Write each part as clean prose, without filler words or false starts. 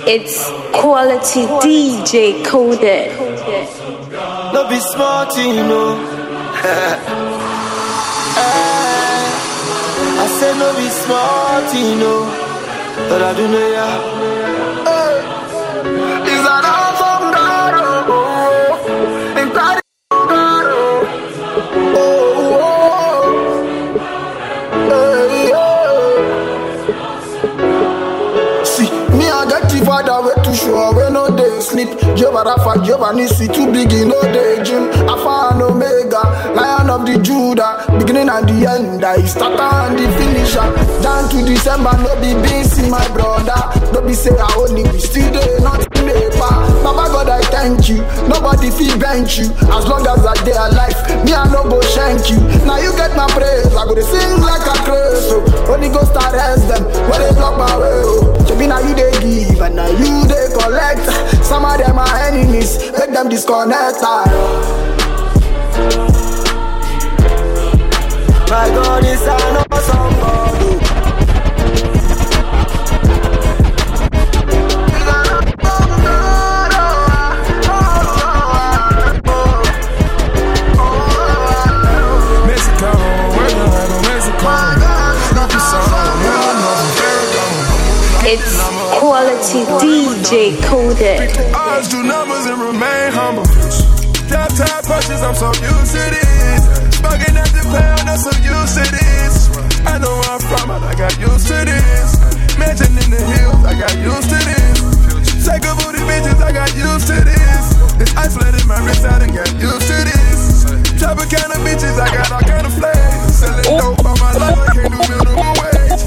It's quality DJ coded. No be smart, you know. I said no be smart, you know. But I do know ya. Is that all from God? And God. Father, way too sure, we no day sleep. Jehovah Rapha, Jehovah Nissi, too big in no day gym. Alpha and Omega, Lion of the Judah, beginning and the end. I start and the finisher. Down to December, no be busy, my brother. No be say I only be still there, not in the bar. Baba God, I thank you. Nobody feel bench you. As long as I day alive, me I no go shank you. Now you get my praise, I go to sing like a crazy. So Holy Ghost arrest them, when they block my way. So me now you they give. Now you they collect. Some of them are enemies. Make them disconnect. My God is an awesome God. Mexico, working like a Mexico. It's quality DJ coded. Odds do numbers and remain humble. Top punches, I'm so used to this. Smoking at the pound, I'm so used to this. I know where I'm from, but I got used to this. Mansion in the hills, I got used to this. Take a booty bitches, I got used to this. This ice flooded my wrist, I done got used to this. Type of kind of bitches, I got all kind of flags. Selling dope all my life, I can't do minimum wage.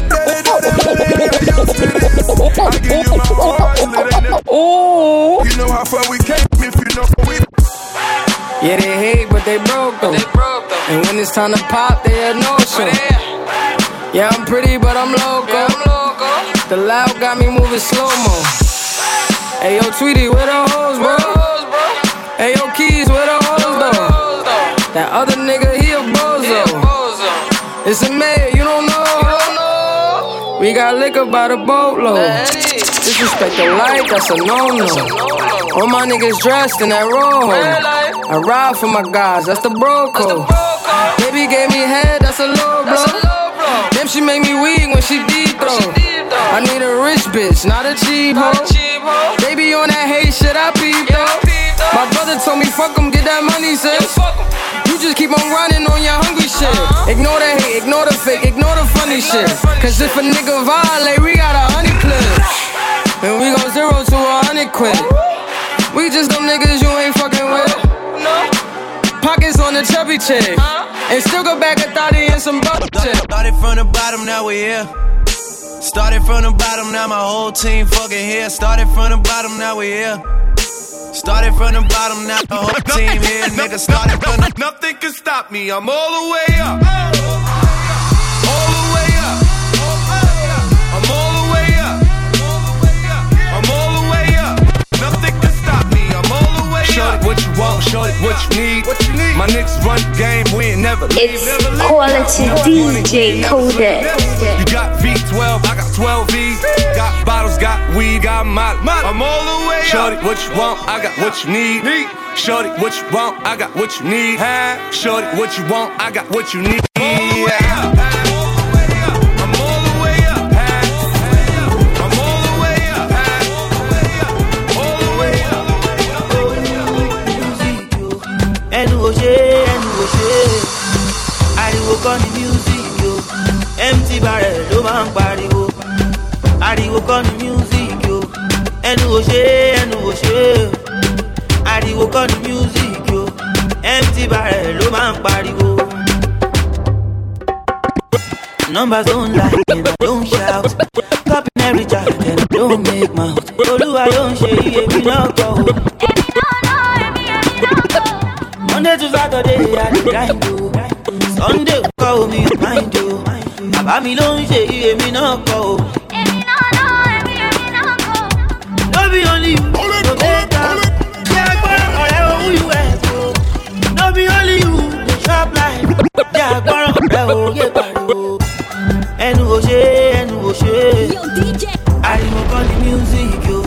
I give you my heart, ooh. You know how far we came if you know we. Yeah, they hate, but they broke though. And when it's time to pop, they had no show. Yeah, I'm pretty, but I'm loco. The loud got me moving slow-mo. Hey, yo, Tweety, where the hoes, bro? Hey, yo, Keys, where the hoes, though? That other nigga, he a bozo. It's a mayor, you don't know. We got liquor by the boatload. Disrespect the light, that's a no-no. All my niggas dressed in that rojo. I ride for my guys, that's the bro code. Baby gave me head, that's a low blow. Damn, she make me weak when she deep throw. I need a rich bitch, not a cheap hoe. Baby on that hate shit, I peep though. My brother told me fuck him, get that money, sis. You just keep on running on your hungry shit. Ignore the hate, ignore the fake, ignore the funny shit. Cause if a nigga violate, we got 100 clips. And we go 0 to 100 quid. We just them niggas you ain't fucking with. Pockets on the chubby chick. And still go back a thotty and some butt shit. Started from the bottom, now we here. Started from the bottom, now my whole team fucking here. Started from the bottom, now we here. Started from the bottom, now the whole team here. Nigga started from the... Nothing can stop me, I'm all the way up. All the way up. I'm all the way up. I'm all the way up. Nothing can stop me, I'm all the way up. Shorty, what you want, shorty, what you need. My niggas run the game, we ain't never leave. It's quality DJ coded. You got V12, I got 12 V's. Got bottles, got weed, got molly. I'm all the way up. Shorty, what you want, I got what you need. Shorty, what you want, I got what you need. Shorty, what you want, I got what you need. Ariwo kọ́ ni music yo, empty barrel ló máa ń pariwo. Ariwo kọ́ ni music yo, ẹnu ò ṣe. Ariwo kọ́ ni music yo, empty barrel ló máa ń pariwo. Numbers don't lie and I don't shout. Copying every child and I don't make mouth. Olúwa ló ń ṣe iye mi náà kọ́ o. Monday to Saturday I dey grind o. Sunday call me mind o. Bàbá mi ló ń ṣe iye mi náà kọ́ o. No be only you, no make am. Ṣé agbára ọ̀rẹ́ ohun ìwé ẹ̀kọ́? No be only you, dey chop life. Ṣé agbára ọ̀rẹ́ òye pariwo? Ẹnu ò ṣe. Ariwo kọ́ ni music yo.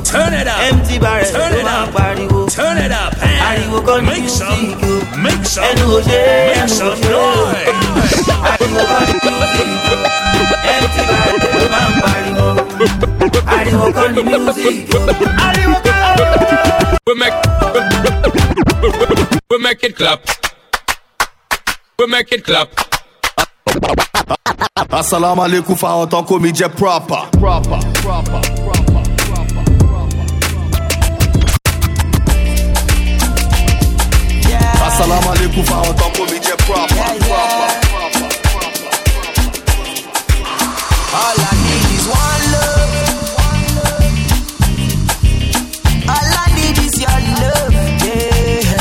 Make some noise. We make it clap. We make it clap. Assalamu alaikum fa en tant comédien proper. Assalamu alaikum fa en tant comédien proper. All I need is one love. All I need is your love, yeah.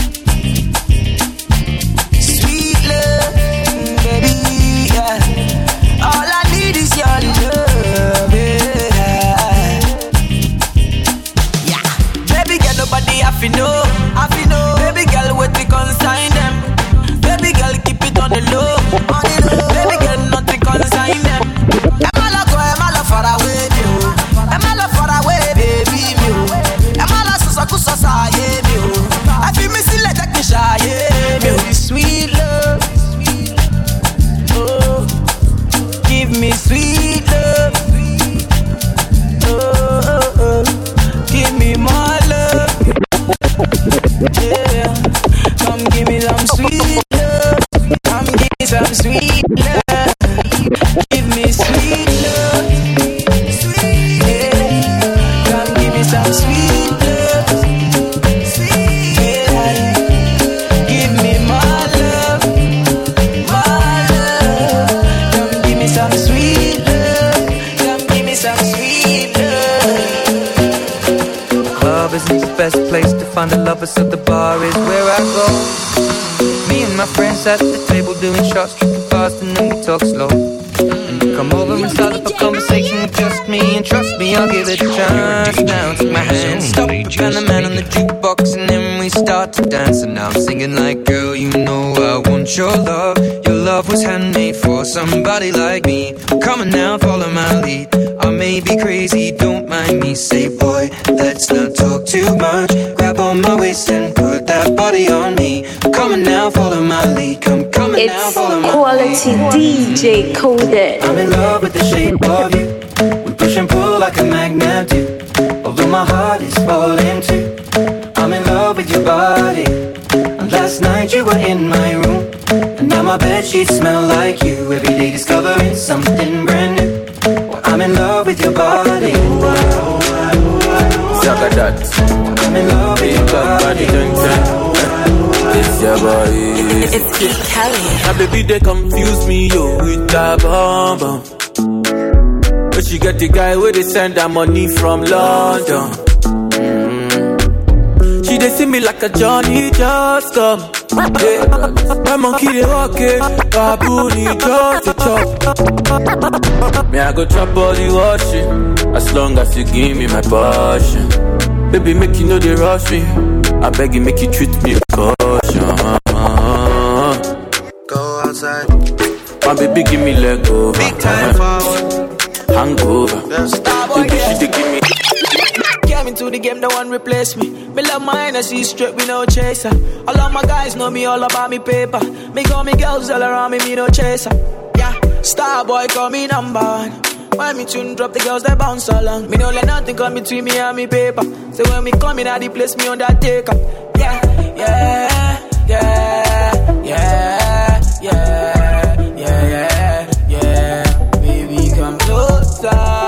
Sweet love, baby, yeah. All I need is your love, yeah. Yeah, baby girl, nobody have to know. Baby girl, what we consign them. Baby girl, keep it on the low. Baby girl, nothing consign them. Far away, baby, me. I feel me still like a shy, me. Sweet love, oh, give me sweet love, oh, give me more love, yeah. Come give me some sweet love, come give me some sweet love, give me sweet love. Some sweet love, sweet, yeah. Give me more love, more love. Come give me some sweet love, come give me some sweet love. Club isn't the best place to find the lovers, so the bar is where I go. Me and my friends at the table doing shots, tripping fast, and then we talk slow. Come over and start up a conversation with just me. And trust me, I'll give it a chance. Now take my hand, stop and the man on the jukebox, and then we start to dance. And now I'm singing like, girl, you know I want your love. Your love was handmade for somebody like me. Come on now, follow my lead. I may be crazy, don't mind me. Say, boy, let's not talk too much. Grab on my waist and put that body on me. Come on now, follow my lead. Come on now, follow my lead. It's quality DJ Coded. I'm in love with the shape of you. We push and pull like a magnet do. Although my heart is falling too. I'm in love with your body. And last night you were in my room. And now my bedsheets smell like you. Every day discovering something brand new. Well, I'm in love with your body. Zaga that. I'm in love with your body. It's your boy. It's Kid Kelly. My baby, they confuse me, yo, with that bomb bomb. But she get the guy where they send her money from London. She they see me like a Johnny just come. Yeah. My monkey they walk it, baboon he just a chop. Me I go chop all the washing, as long as you give me my passion. Baby make you know they rush me, I beg you make you treat me with caution. Go outside. My baby give me leg over. Big time forward. Hangover. Starboy, baby she dey give me. Came into the game, no one replace me. Me love mine, I see straight, we no chaser. All of my guys know me all about me paper. Me call me girls all around me, me no chaser. Yeah, Starboy call me number one. When me tune drop, the girls they bounce along. Me no let nothing come between me and me paper. So when me come in at the place, me on that take up. Yeah, yeah, yeah, yeah, yeah, yeah, yeah, yeah. Baby come closer.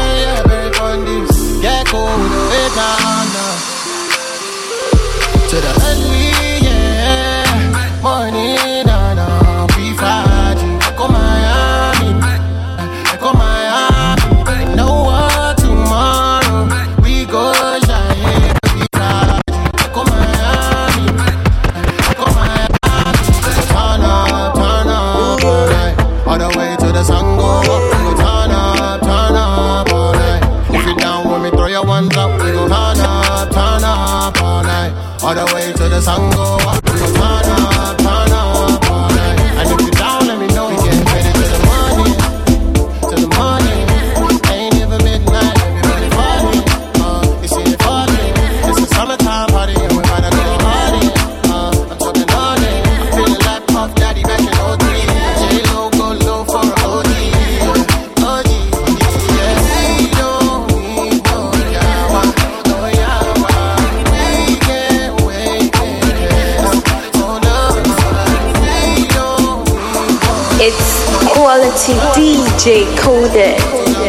To the quality DJ Coded.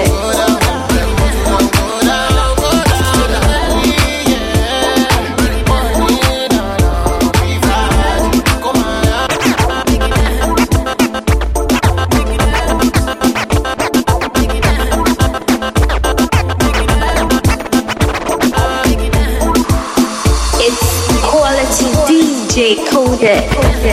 DJ Coded.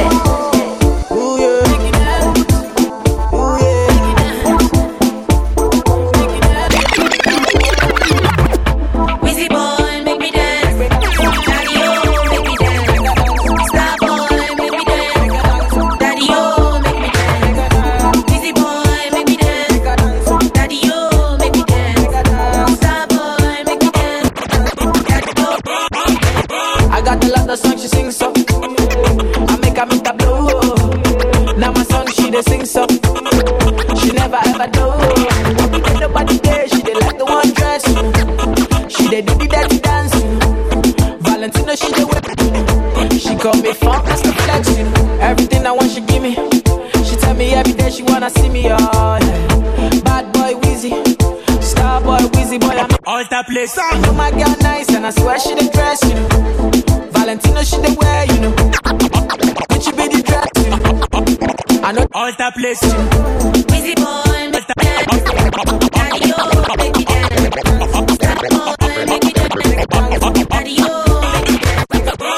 Place. I know my girl nice and I swear she the dress, you know. Valentino she the wear, you know. But she be the dress, you know. I know all that place, you know. Busy boy, make me dance. Daddy, oh, make me dance. Stop boy, make me dance. Daddy, oh, make me dance.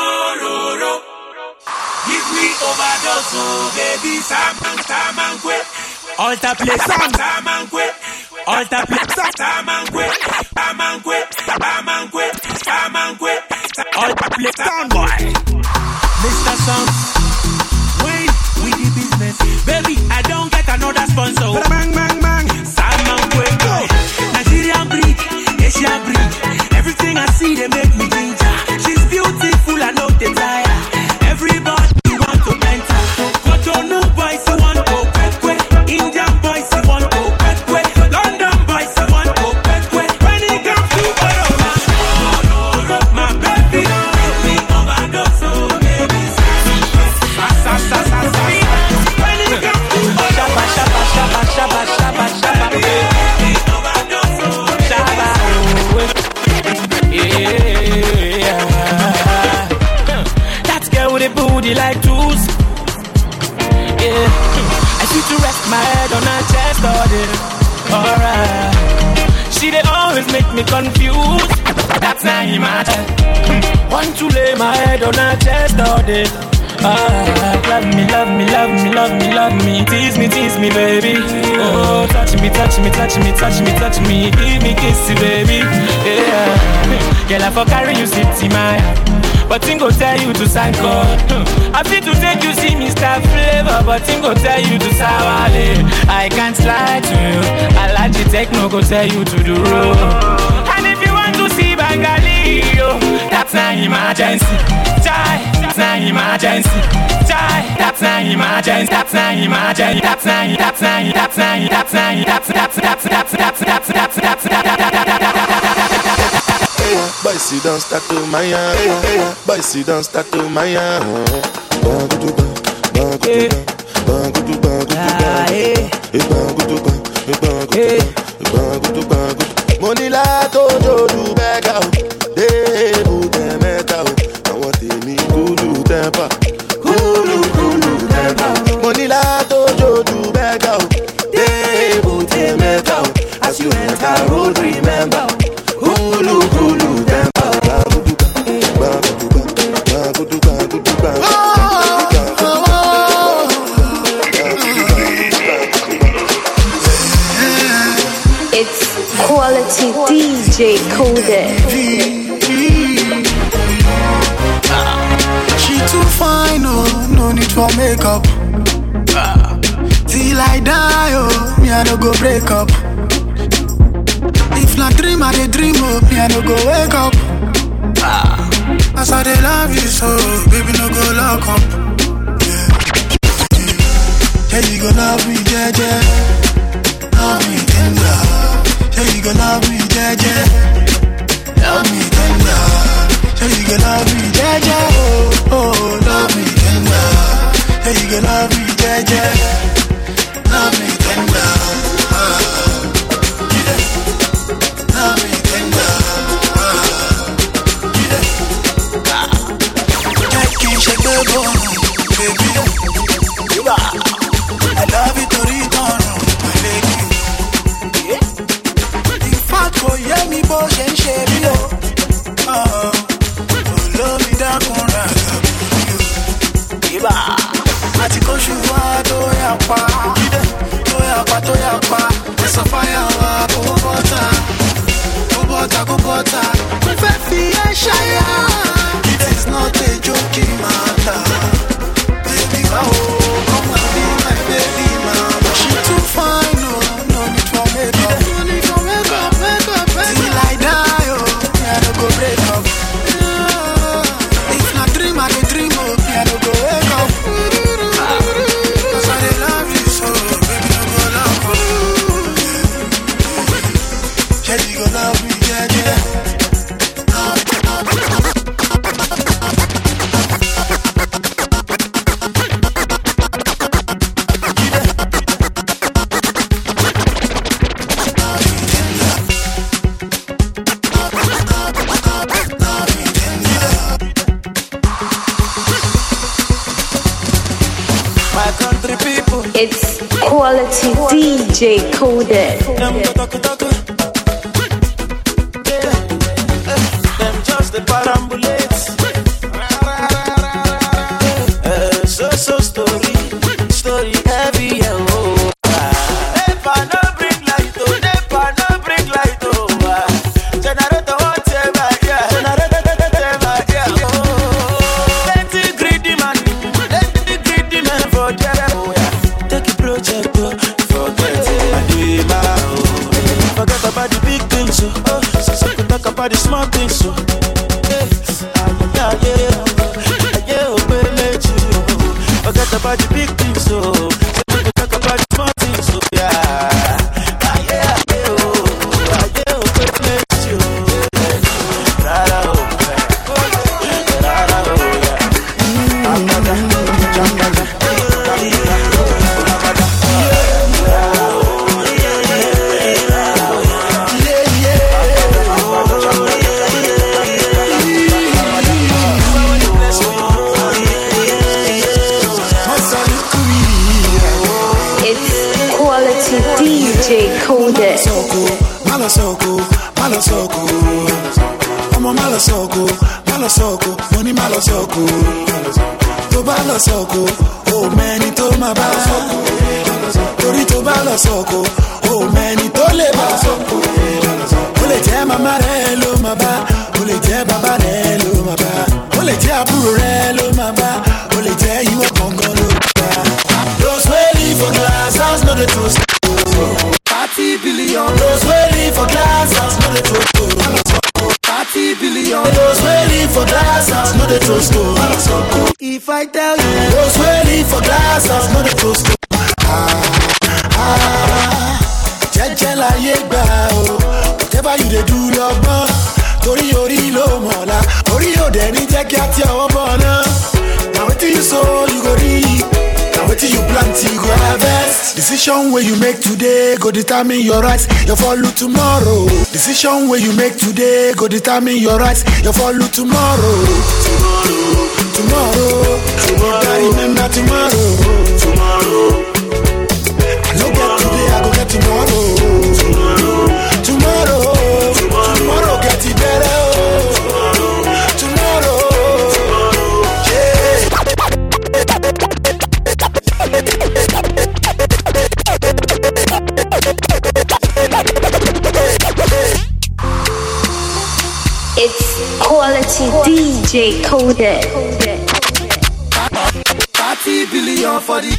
Give me overdose, oh baby, Sam and quit. All that place, Sam and quit. All that place, Sam and quit. All the place, sound boy. Mr. Song, wait, we the business. Baby, I don't get another sponsor. Bang, bang, bang. Salmon quick, go. Nigerian breed, Asian breed. Everything I see, they make me ginger. She's beautiful, I know they tire. Everybody want to enter. Cotonou boys, you want to quick. Indian boys, you want to quick. London boys, you want to quick. When it comes to my baby, me overdose, oh baby. When it comes to shabba, baby, overdose, oh shabba, yeah. That girl with a booty like tools. Yeah, I see to rest my head on her chest all day. Alright, she they always make me confused. That's not imagine. Want to lay my head on her chest all day. Love me, love me, love me, love me, love me. Tease me, baby. Oh, touch me, touch me, touch me, touch me, touch me. Give me kissy, baby. Yeah, girl, I for carry you sit in my heart. But Tim go tell you to sign code. I feel to take you see Mr. Flavor, but Tim go tell you to sawale. I can't lie to you. I like the techno, go tell you to do roll. And if you want to see Bengali, that's not emergency. That's not emergency. That's not emergency. That's not emergency. That's Boy, sit down, start to my boy, sit down, start to my money la tojo du bega o, de bu de meta o. Àwọn tèmi kulu temper, kulu temper. Money la tojo du bega o, de bu de meta o. As you enter road, remember. Kulu temper. It's quality DJ Coded. She too fine, oh, no need for makeup. Till I die, oh, me I no go break up. If not dream, I dey dream, oh, me I no go wake up. As I dey love you so, baby no go lock up. Yeah, you go love me, yeah. Love me tender. Yeah, you go love me, yeah. Love me tender. Yeah, you go love me, yeah. Oh, love me tender. Yeah, you go love me, yeah. Love me tender. Eba. Ati koshua to yapa, to yapa. There's a fire, go butter. Fefi Shaya. It is not a joking matter. Baby, oh, come and be my baby mama. She too fine, no need for makeup. No need for makeup. Till I die, oh, I don't go break up. If not dream, I can dream, oh, I don't go wake up. Cause I love you so, baby, don't go love me. Said you go love me, yeah. It's quality DJ Coded. Them just the parambulates. So story heavy, oh. Never no bring light, oh. Generator whatever, yeah. Plenty greedy man for Jericho, yeah. Take a project, oh. Forget it, forget about the big things, oh. So talk about the small things, oh. Forget about the big things, so talk about the small things, so yeah. DJ Coded. Malasoko. I'm a Malasoko. Money Malasoko. To Balasoko. Oh, many to my Balasoko. Tori to Balasoko. Oh, many to Lebasoko. Ole te mama relo maba. Ole te baba relo maba. Ole te aburo relo maba. Ole te iwo kongolo. Those waiting for glass house, not the truth. 30 billion. Those waiting for glass house, not the truth. 30 billion. Those waiting for glass house, not the truth. If I tell you, those waiting for glass house, not the truth. Jejela yegba o. Whatever you dey do, love me. Tori lo mola. Ori o deni jeki ati owo bona. Now what you sow, you go reap. What you plant, you go harvest. Decision where you make today go determine your rights, you follow tomorrow. Decision where you make today go determine your rights, you follow tomorrow. Tomorrow. I remember tomorrow. I don't get today, I go get tomorrow. Tomorrow get it better. Tomorrow. It's quality DJ Coded. 30 billion for the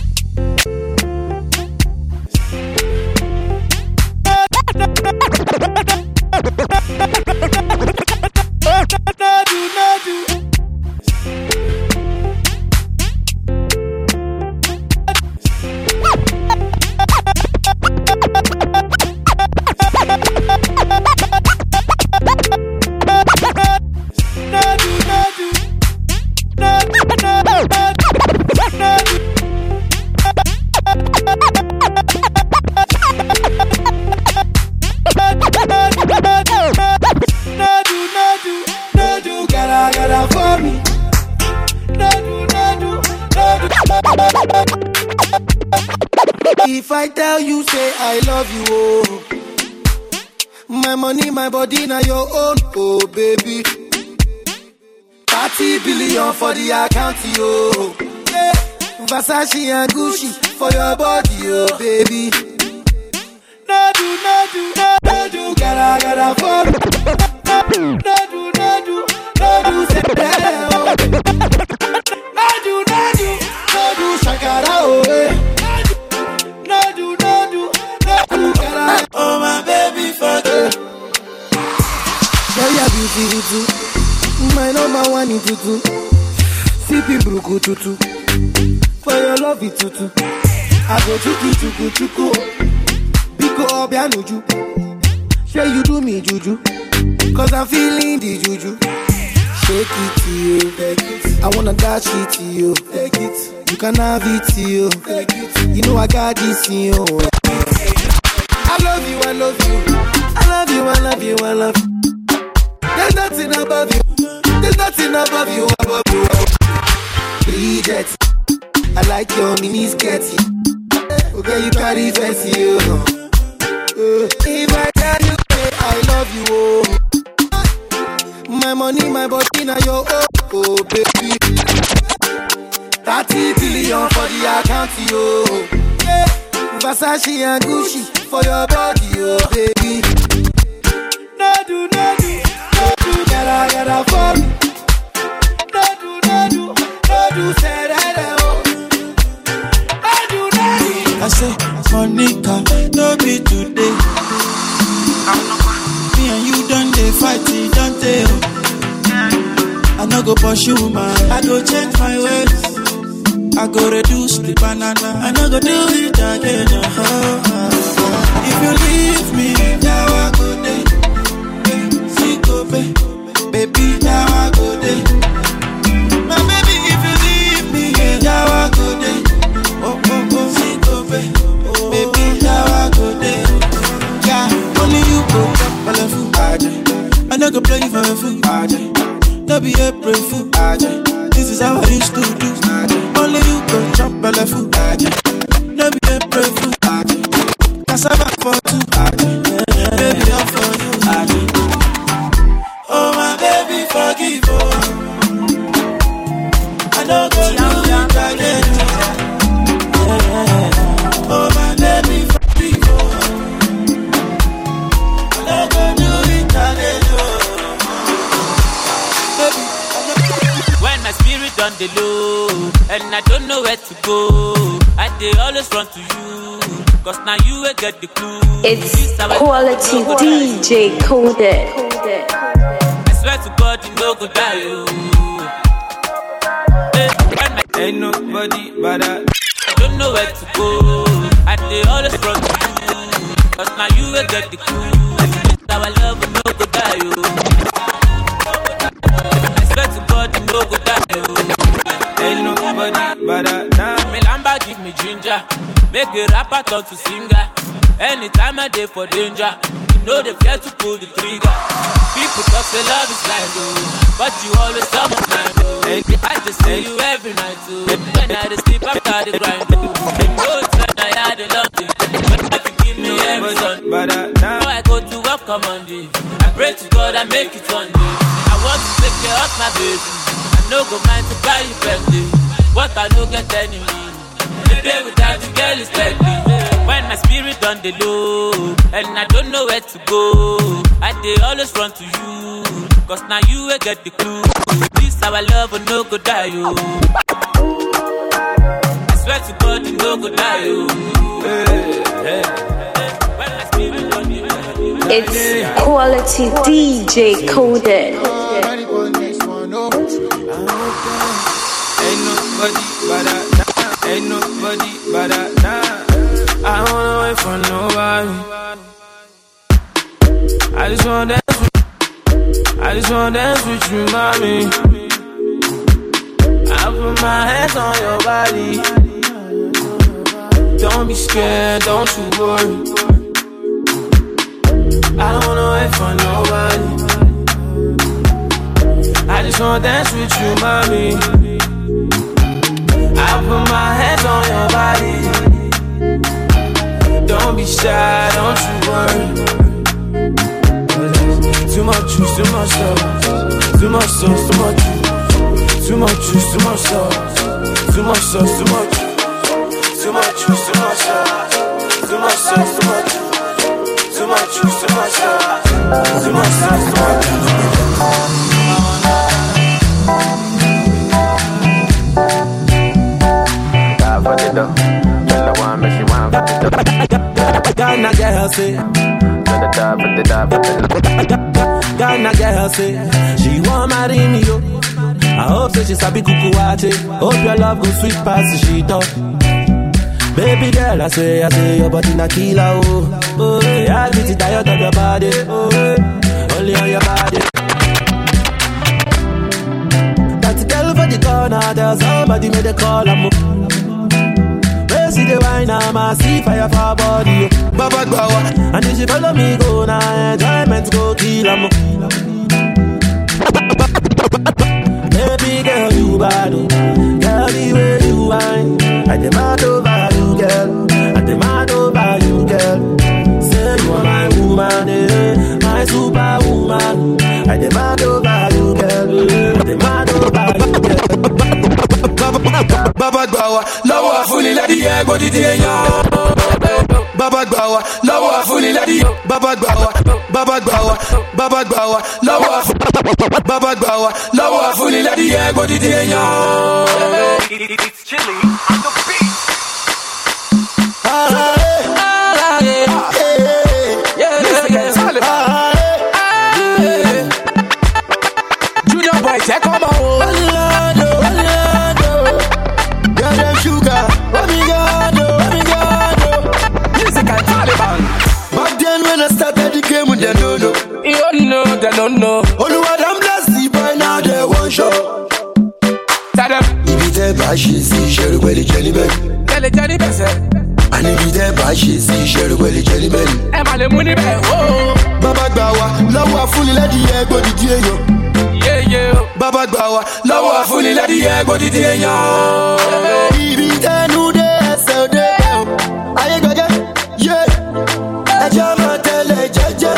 If I tell you, say I love you, oh. My money, my body, now your own, oh baby. 30 billion for the account, oh. Yeah. Versace and Gucci for your body, oh baby. No do, gotta for me. No do, say that, oh. No do, shakara, oh, No do, gotta. Oh my baby, fuck it. Girl, you're beautiful too. My number one in tutu. Sipping bruku tutu. For your love it tutu. I go chuku. Biko obianuju. Sure you do me juju. Cause I'm feeling the juju. Shake it to you. Take it. I wanna dash it to you. Take it. You can have it to you. Take it. You know I got this in you. I love you. I love you. There's nothing above you. Bridget, I like your mini skirty. Okay, you carry fancy, you. If I tell you I love you, oh. My money, my body, now your oh, baby. 30 billion for the account, yo. Versace and Gucci for your body, oh, baby. No do, gotta for me. No do, say that, oh. I say, Monica, no be today. Me and you done they fight, don't they? I no go pursue, man. I go change my ways. I go reduce the banana. I no go do it again. If you leave me, now I go there. Baby, now I go there. My baby, if you leave me, now I go there. Baby, now I go there. Yeah, only you go up my food. I no go play for a food. Don't be a brave fool. This is how I used to do. Only you go chop my food. Don't be a brave fool. Cassava for two. Baby, I'm for you. Oh my baby, forgive I know go do it again. Oh my baby, forgive I know go do it again. When my spirit on the low and I don't know where to go, I dey always run to you, cause now you will get the clue. It's quality DJ Coded. I swear to God, you no go die, you. Ain't nobody but I don't know where to go. I dey always run to you, cause now you will get the clue. Our love will no go die, you. I swear to God, you no go die, you. Ain't nobody but I. Me lamba give me ginger, make a rapper turn to singer. Anytime I dey for danger, you know they fear to pull the trigger. People talk say love is blind, oh, but you always come on mind, oh. I just say you every night, oh. When I dey sleep after the grind, oh. They know it's when I had a long day, but if you give me every Sunday, now I go to work on Monday. I pray to God I make it one day. I want to take care of my baby. I no go mind to buy you birthday. What I no get enemy. The day without you, girl, is deadly. When my spirit on the low and I don't know where to go, I dey always run to you, cause now you will get the clue. This our love will no go die, you. I swear to God, you no go die, you. When my spirit on the low, it's quality DJ Coded. Ain't nobody but I. Ain't nobody but I. I don't wanna wait for nobody. I just wanna dance with you, mommy. I put my hands on your body. Don't be scared, don't you worry. I don't wanna wait for nobody. I just wanna dance with you, mommy. I put my hands on your body. Don't be shy, don't you worry. Too much juice, too much sauce. Too much sauce, too much juice. Too much juice, too much sauce. Too much sauce, too much. Too much juice, too much sauce. Too much sauce, too much. Too much juice, too much sauce. Too much sauce, too much. Die for the dough. Tell the one, make she want for the dough. Ghana girl say, die for the dough. Ghana girl say, she want marry me yo. I hope say she sabi kukuwache. Hope your love go sweet past the shit up. Baby girl, I say your body na killer, oh. Oh, yeah, I get tired of your body, oh, yeah. Only on your body. That girl for the corner, there's somebody made a call, I'm where see the wine, I'm see fire for her body, oh. Baba Gbawa, and if she follow me, go now, enjoyment go kill, I'm baby girl, you bad, oh. Girl, the way you whine, I demand over you, girl. I demand over you, girl. Say you are my woman, eh? My superwoman. I demand over you, girl. I demand over you, girl. Baba Gbawa, lọ́wọ́ fúnni lẹ́dí ẹ̀ gbọ́dí di èèyàn. Baba Gbawa, lọ́wọ́ fúnni lẹ́dí. Baba Gbawa, Baba Gbawa, Baba Gbawa, Baba Gbawa, lọ́wọ́ fúnni lẹ́dí ẹ̀ gbọ́dí di èèyàn. It's chilly on the beat. Junior boy, take on my own. Girl, them sugar. Music and Taliban. Back then when I started the game, they don't know. They don't know. Only what I'm blessed, the boy now they won't show. If you tell Bashi, see Sherry Welly Jellyman. Tell it Jellyman, sir. And if you tell Bashi, see Sherry Welly Jellyman. I'm a money man, oh. Baba Gbawa, lọ́wọ́ fúnni lẹ́dí ẹ̀ gbọ́dí di èèyàn. Yeah. Baba Gbawa, lọ́wọ́ fúnni lẹ́dí ẹ̀ gbọ́dí di èèyàn. Ibi tẹnu dé ẹsẹ̀ dé ẹ̀ ayé gbẹ̀gẹ́, ẹjọ́ máa tẹ̀lé jẹ́jẹ́.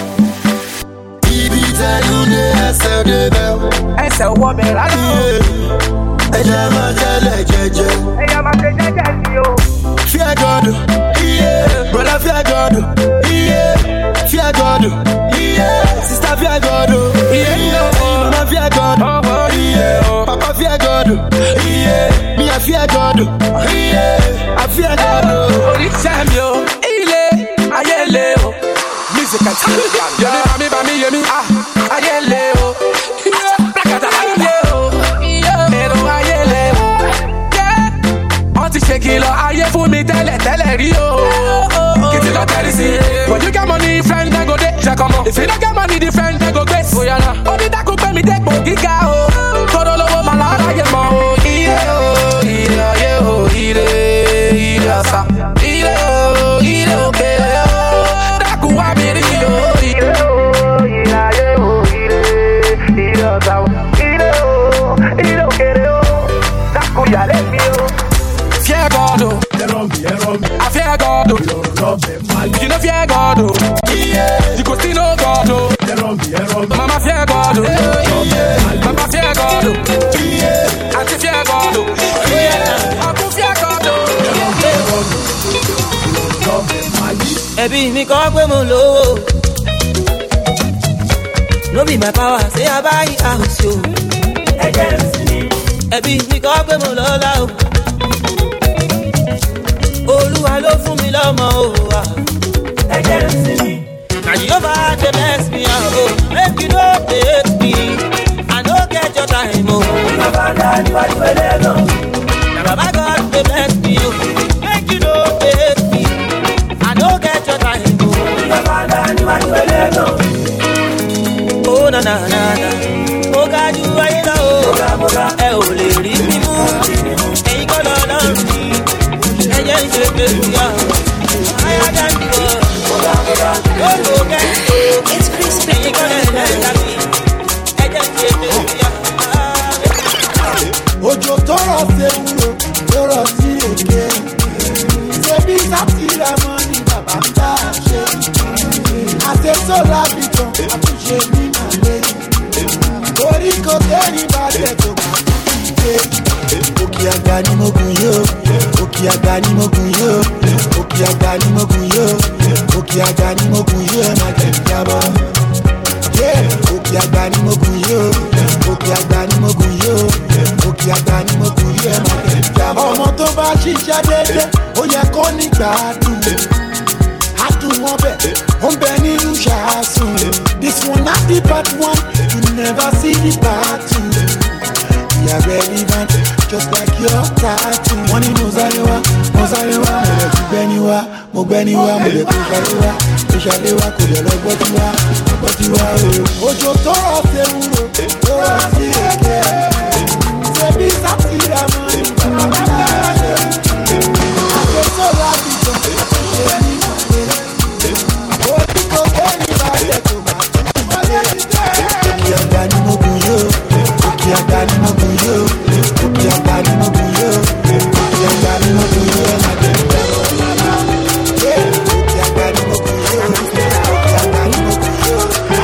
Ibi tẹnu dé ẹsẹ̀ dé ẹ̀ ẹsẹ̀ wọ́ mi rárá. Ẹjọ́ máa tẹ̀lé jẹ́jẹ́. Ẹjọ́ máa tẹ̀lé jẹ́jẹ́ sí o. Fear God, yeah. Brother fear God, yeah. Fear God, yeah. Sister fear God, yeah. Mama fear God, yeah. Papa fear God, yeah. Me I fear God, yeah. I fear God. Oríṣàmìó, ilé, ayélé o. Music and Taliban. Yemi bami, yemi ah, ayélé o. Ayélé o, pero ayélé o. Wọ́n ti ṣe kìlọ̀ ayé fún mi tẹ́lẹ̀ rí o. Kìtì lọ tẹ́lẹ̀ sí. When you get money, friend then go dey. Jẹ́ kọ́mọ. If you no get money, the friend then go gbé. Oyana. Onídàkú gbé mi dépò gíga o. Tọ́dọ̀ lówó màá lára yẹ mọ́ o. Ire o, ire ayé o, ire ọ̀sà. Ire o, ire òkèlè o. Dákú wá mi rí o. Ire o, ire ayé o, ire ọ̀sà o. Ire o, ire òkèlè o. Dákú yàrá mi o. Fear God, oh. I fear God, oh. You know fear God, oh. You go still know God, oh. Mama fear God, oh. Mama fear God, oh. Auntie fear God, oh. Uncle fear God, oh. Ẹbí mi kọ́ pé mo lówó. No be my power, say I buy house, yo. Ẹbí mi kọ́ pé mo lọ́lá o. Olúwa ló fún mi lọ́mọ o. Ẹ̀jẹ̀ ń sin mi. Na Jehovah dey bless me o. Make you no hate me. I no get your time o. Bàbá náà níwájú ẹlẹ́gàn. Na Baba God dey bless me o. Make you no hate me. I no get your time o. Bàbá náà níwájú ẹlẹ́gàn. Oh na. Mo ga ju ayé lọ o. Ẹ ò lè rí mi mú. Ẹ̀yin kọ́ lọ lọ́rùn mi. It's crispy. Ojo tọrọ ṣe wúro, tọrọ sí èké. Ṣebí sátìrẹ mọ ni bàbá ń dá ṣe. Àṣetò lábìtàn, àtúnṣe ní màlẹ́. Orí kò tẹ́rì bá tẹ̀ tó bá tún ṣe. Òkè àgbà. àgbà ni mo gùn yó, òkè àgbà ni mo gùn yó, òkè àgbà ni mo gùn yó, òkè àgbà ni mo gùn yó, ẹ má jẹ́ ìjábọ̀. Òkè àgbà ni mo gùn yó, òkè àgbà ni mo gùn yó, òkè àgbà ni mo gùn yó, ẹ má jẹ́ ìjábọ̀. Ọmọ tó bá ṣiṣẹ́ déédéé, ó yẹ kó nígbà dùn. Adùn wọn bẹ̀, ó ń bẹ nínú ṣàásùn. This one not the bad one, you never see the bad two. We are relevant, just like your tattoo. Wọ́n ní Mozalewa, mo lè ti gbẹ́ni wá, mo gbẹ́ni wá, mo lè kó ṣàlẹ́ wá, kò lè lọ gbọ́ tí wá o. Òjò tó rọ̀ ṣe wúro, tó rọ̀ sí èké. Ṣebí sátìrà mọ́ ìgbà bàbá rẹ̀. Àgbẹ̀sọ̀ láti jọ ṣe ní ìpàdé. Ojú tó gbẹ́ni bá jẹ́ tó máa tún wọlé. Òkè àgbà ni mo gùn yó, òkè àgbà ni mo gùn yó, òkè àgbà ni mo gùn yó, òkè àgbà ni mo gùn yó, ẹ má jẹ́ ìgbà lọ. Òkè àgbà ni mo gùn yó, òkè àgbà ni mo gùn yó.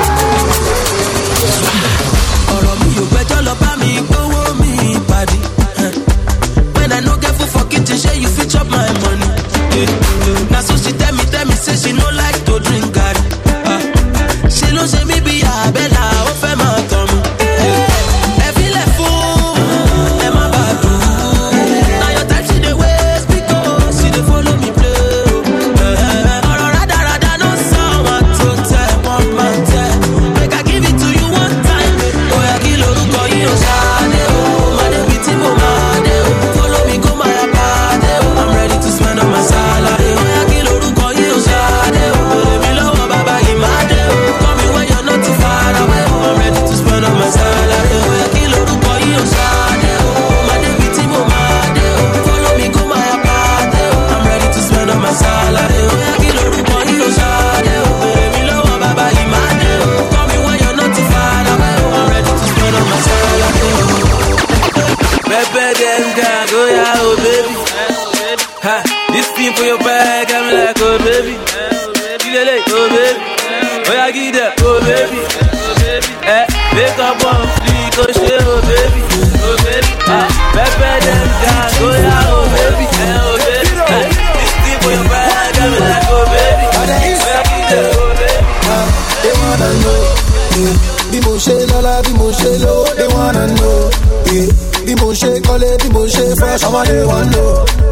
Ọ̀rọ̀ mi ò gbẹ́jọ́ lọ bá mi gbówó mi pàdé. When I no get food for kitchen, say you fit chop my money. Na so she tell me say she no like to drink garri. She no say me be abẹ́là, ó fẹ́ máa tọ̀ mí. Ẹ filẹ̀ fún ẹ má bàa dùn. Na your time she dey waste because she dey follow me play. Ọ̀rọ̀ rádaràda no sọ wọn tó tẹ̀ wọ́n máa tẹ̀. Make I give it to you one time. Bóyá kí lorúkọ yìí ó ṣáde o. Màdé bíi tí mo máa dé o. Follow me go my apáde o. I'm ready to spend on my salary. Bóyá kí lorúkọ yìí ó ṣáde o. Bèrè mi lọ́wọ́ bàbá yìí máa dé o. Call me when you're not too far away o. I'm ready to spend on my salary. Bóyá kí lorúkọ yìí ó ṣáde o. Màdé bíi tí mo máa dé o. Follow me go my apáde o. I'm ready to spend on my salary. Bóyá kí lorúkọ yìí ó ṣáde o. Bèrè mi lọ́wọ́ bàbá yìí máa dé o. Call me when you're not too far away o. I'm ready to spend on my salary. Pepper them gang, go yeah, oh baby. Ha, this thing for your bag, I'm like, oh baby. Oh baby, oh yeah, get that, oh baby. Make up one fleek, oh shit, oh baby. Ha, pepper them gang, go yeah, oh baby. Oh baby, this thing for your bag, I'm like, oh baby. Oh yeah, get that, oh baby. They wanna know, bí mo ṣe lọ́lá, bí mo ṣe lówó, they wanna know, bí mo ṣe kọ́lé, bí mo ṣe fresh, ọmọdé wọn lò,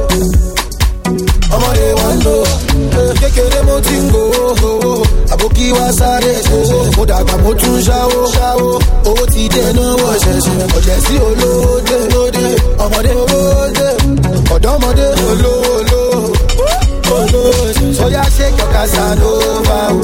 ọmọdé wọn lò, kékeré mo ti ń gbowó, àbókí wá sáré ṣoṣo, mo dàgbà mo tún ṣáwó, owó ti dé náwó ṣẹ̀ṣẹ̀, ọ̀jẹ̀ sí olóde, ọmọdé olóde, ọ̀dọ́mọdé olóde, sóyá ṣe kọ̀ọ̀ká sálóbà o.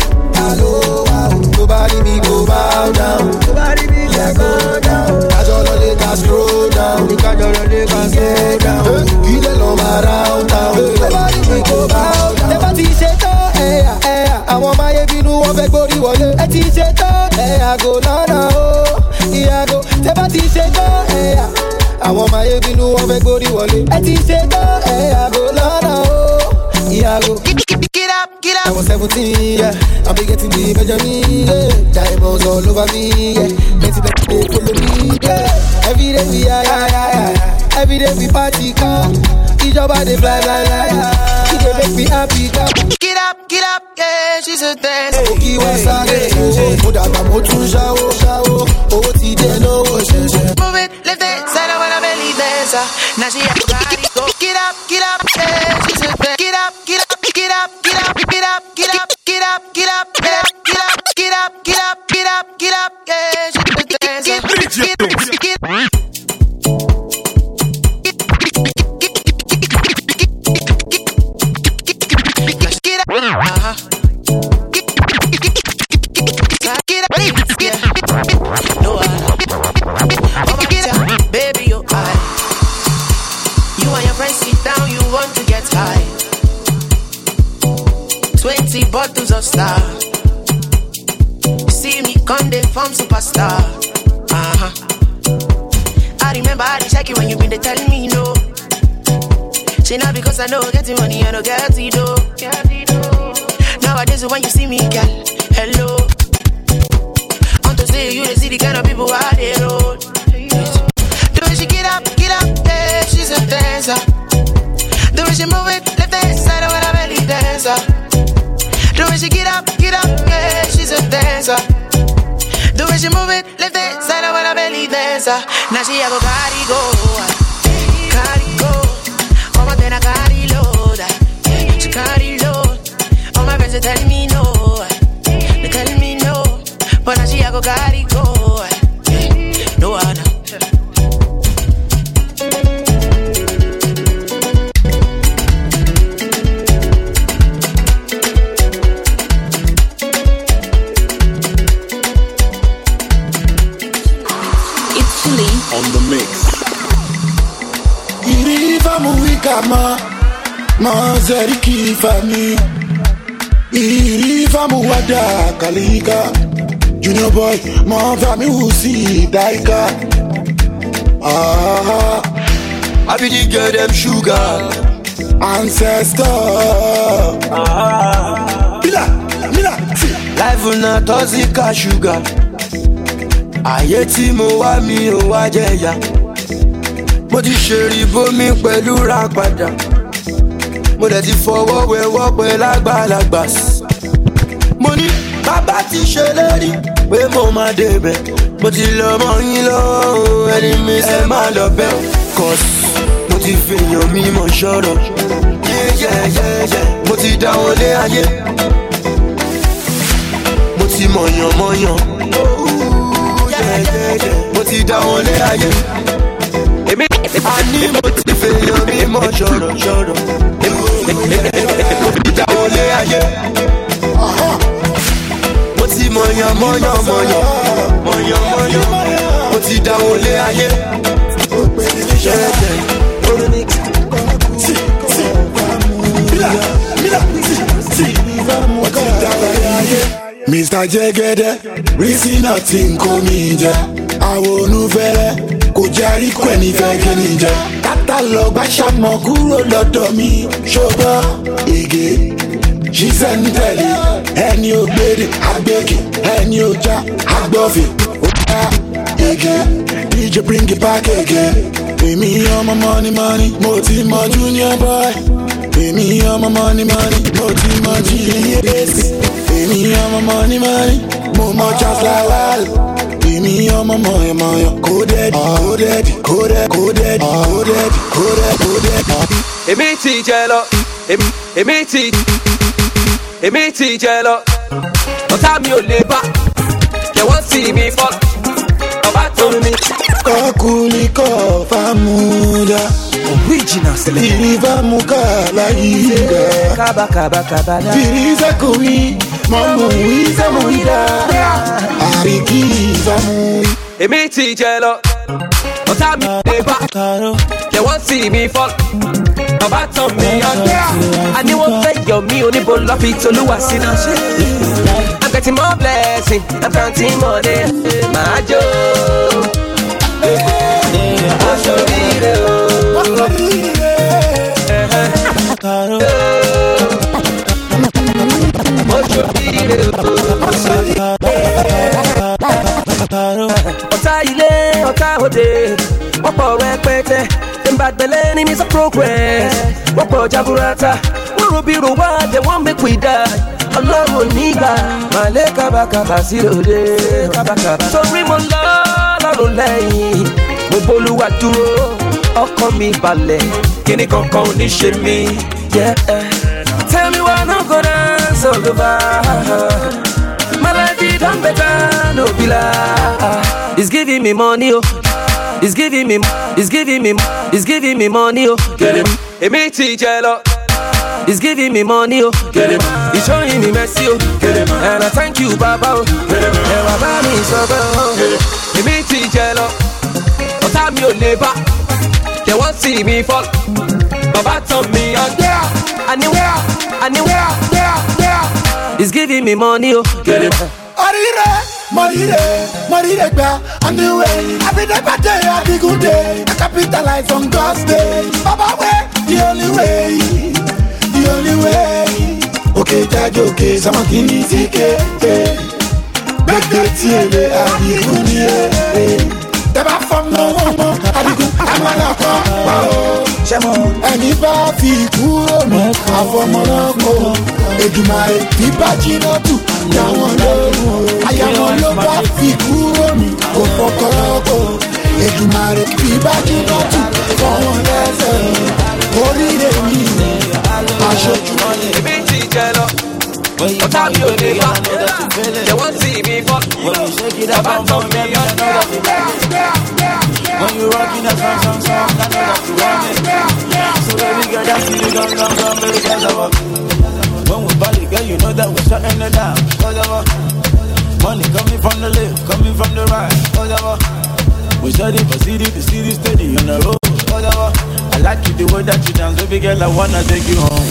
Nobody me go bow down. Nobody me go down. Catch all the niggas scroll down. You catch all the niggas get down. Kill them on my round town. Nobody me go bow down. Never ti ṣe tán, àwọn ọmọ ayé bínú wọn fẹ́ gbórí wọlé. Ẹ ti ṣe tán, àgò lọ́nà o. Ìyàgò, tẹ́bá ti ṣe tán, àwọn ọmọ ayé bínú wọn fẹ́ gbórí wọlé. Ẹ ti ṣe tán, àgò lọ́nà o. Ìyàgò. Get up. I was 17, yeah. I'll be getting the Benjamin, yeah. Diamonds all over me, yeah. Plenty follow me, yeah. Every day we every day we party, come. Each other they fly. She dey make me happy, come. Get up, yeah, she's a dancer. Oki wa sáré, mo dàgbà mo tún ṣáwó, owó ti dé lówó ṣẹ̀ṣẹ̀. Move it, left it, side up when I belly dancer. Now she have body, go get up, yeah, she's a dancer. Get up, yeah, she's a dancer. Baby, you and your friends sit down, you want to get high. 20 bottles of Star. You see me come, they form superstar. I remember I did check you when you been they telling me no. Say now because I know getting money, I don't get it though. Nowadays when you see me, girl, hello. Want to say you they see the kind of people I they roll. The way she get up, yeah, she's dancer. The way she move it, left hand side when I belly dancer. The way she get up, yeah, she's a dancer. The way she move it, left hand side when I belly dancer. Now she a go carry go. All my pen I carry load. She carry load. All my friends they tell me no. They tell me no. But now she a go carry go. No one. On the mix. Iriva muika ma zeriki fami. Iriva muwada kalika. Junior boy, ma fami usi daika. I be the girl them sugar ancestor. Mila, life una toxic sugar. Ayé tí mo wá mi ò wá jẹ̀yà. Mo ti ṣèrí bómi pẹ̀lú ra padà. Mo dẹ̀ ti fọwọ́ wẹwọ́ pẹ̀lú àgbàlagbà. Mo ní bàbá ti ṣèlérí pé mo máa débẹ̀. Mo ti lọ mọ́ yín lọ́wọ́ ẹni mi ẹ máa lọ bẹ̀. Cause mo ti fèèyàn mi mọ̀ ṣọ́rọ̀. Mo ti dáwọ́ lé ayé. Mo ti mọ̀yàn. Mo ti dá wọn lé ayé. A ní mo ti fèèyàn mi mọ̀ ṣọ̀rọ̀. Mo ti dá wọn lé ayé. Mo ti mọ̀yàn. Mo ti dá wọn lé ayé. Mr. Jegede, reason nothing coming je. Àwọn onúfẹ́rẹ́ kò járí kò ẹni fẹ́ kí ni jẹ. Kátàlọ́ bá ṣàmọ̀ kúrò lọ́dọ̀ mi. Ṣùgbọ́n ege ṣiṣẹ́ ń tẹ̀lé. Ẹni ò gbére agbèkè, ẹni ò já agbọ́fẹ̀. Ó dá ege, DJ bring it back again. Èmi ọmọ money, mo ti mọ junior boy. Èmi ọmọ money, mo ti mọ GS. Èmi ọmọ money, mo mọ just like well. Èmi ọmọ mọ̀yàn, coded. Èmi ti jẹ lọ, èmi ti jẹ lọ. Ọ̀tá mi ò lè bá, kẹ̀ wọ́n sì mi fọ́. Ọba tó mi. Kọkùnìkọ̀ fàmúdà. Original select. Ìrìfàmùkà láyìíká. Kaba. Fìrìsẹ́kùnrin, mọ̀mú ìsẹ́mùídà. Àríkì ìfàmùí. Èmi ti jẹ lọ, ọ̀tá mi ò lè bá, kẹ̀ wọ́n sì mi fọ́. Ọba tó mi ọ̀dẹ́. Àní wọ́n fẹ́ yọ mí oníbo lọ́fi tolúwa sínú. I'm getting more blessing, I'm counting money. Màá jó. Oṣù rire o. Oṣù rire o. Ọ̀tá ilé, ọ̀tá òde, wọ́n pọ̀ rẹpẹtẹ. Ìbàgbẹ́lẹ́ ní Mr. Progress, wọ́n pọ̀ jaburata. Wọ́n ro bí ro wá, they wan make we die. Ọlọ́run nígbà, màlẹ́ kábàkàbà sí lòdì. Torí mo lọ lọ́rùn lẹ́yìn, mo bólúwa dúró, ọkàn mi balẹ̀, kíní kankan ò ní ṣe mí. Tell me why no go dance all over. My life is done better, no be lie. It's giving me money, oh. It's giving me money, oh. Get him. Èmi ti jẹ lọ. It's giving me money, oh. Get him. It's showing me mercy, oh. Get him. And I thank you, Baba, oh. Get him. And Baba mi sọ̀rọ̀, oh. Èmi ti jẹ lọ. Ọ̀tá mi ò lè bá. They won't see me fall. Baba tell me, yeah. It's giving me money, oh. Get him. Money gba, I'm the way. Every day by day, I be good day. I capitalize on God's day. Baba way, the only way. Okay, daddy, okay, someone can easy get. Make the tea, I be good, yeah. Never from no more, I be good, I'm a locker. Wow, Shamo, àfọmọ́rọ́kọ Èdùmàrè ìbájínátù dáwọn lóhùn àyàwó ló bá fi kúrò mi kò fọkọrọ́kọ Èdùmàrè ìbájínátù fọwọ́n lẹ́sẹ̀ oríire mi aṣojú. Ibi tí jẹ lọ, ọ̀tá mi ò lè bá, jẹ́ wọ́n tì mí fọ́, bàbá tán mi yọ. When you rockin' that song, I know that you want it. So baby girl, that's it, come, baby girl, when we body, girl, you know that we're shutting it down. Money coming from the left, coming from the right. We study for city steady on the road. I like you the way that you dance, baby girl, I wanna take you home.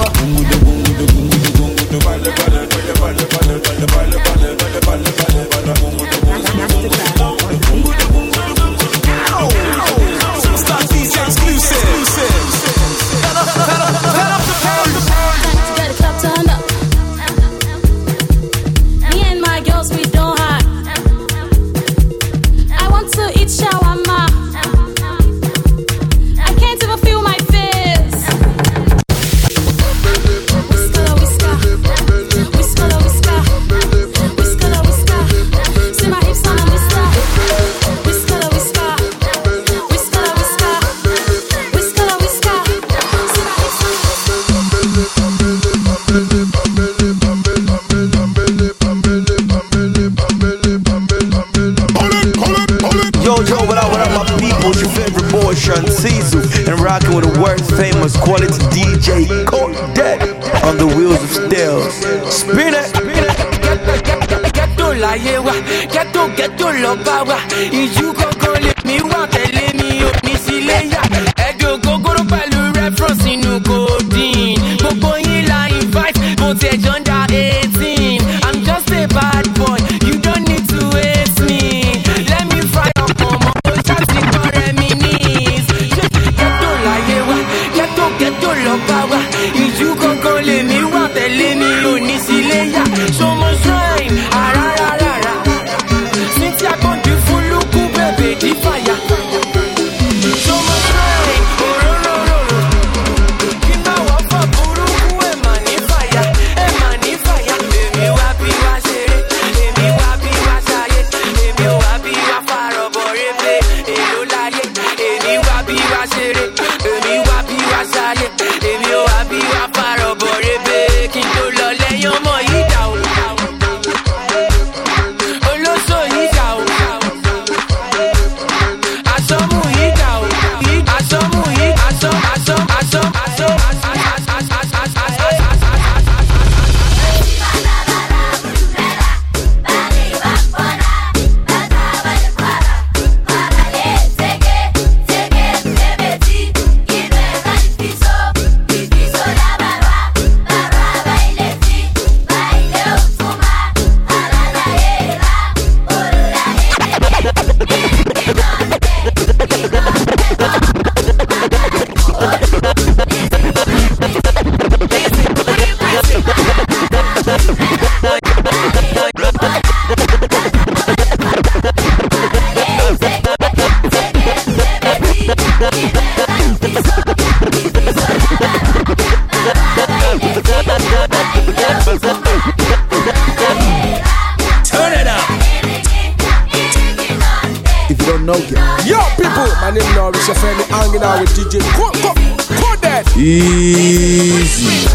Quality DJ Coded on the wheels of steel. Spin it. Get to láyé wa, get to lọ bá wa. Ìjú kankan lè mí wá tẹ̀lé mi ò ní sílé yá. Ẹ̀dùn ògógóró pẹ̀lú reference inú codeine. Gbogbo yín la invite, mo ti ẹ̀jọ̀ ń da 18. I'm just a bad boy, you don't need to hate me. Let me fry up ọmọ, ó ṣáàtì kọ́ reminisce. Get to láyé wa, get to lọ bá wa. Ìjú kankan lè mí wá tẹ̀lé mi ò ní sílé yá. So much time, arararara. Since I come to full look, baby, the fire. So much time, ororororo. Kina wafa buruku, emani fire. Èmi wá bí wá ṣeré, èmi wá bí wá ṣayé, èmi wá bí wá farọ̀bọ̀ rébé, èlò láyé. Èmi wá bí wá ṣeré, èmi wá bí wá ṣayé, èmi wá bí wá farọ̀bọ̀ rébé. Kí n tó lọ lẹ́yìn ọmọ yìí dà o. Olóṣò yìí dà o. Aṣọ́mù yìí dà o. Aṣọ́mù yìí, aṣọ́. Turn it up. If you don't know, yo people, my name is Norris, your friend, hanging out with DJ Coded. Easy.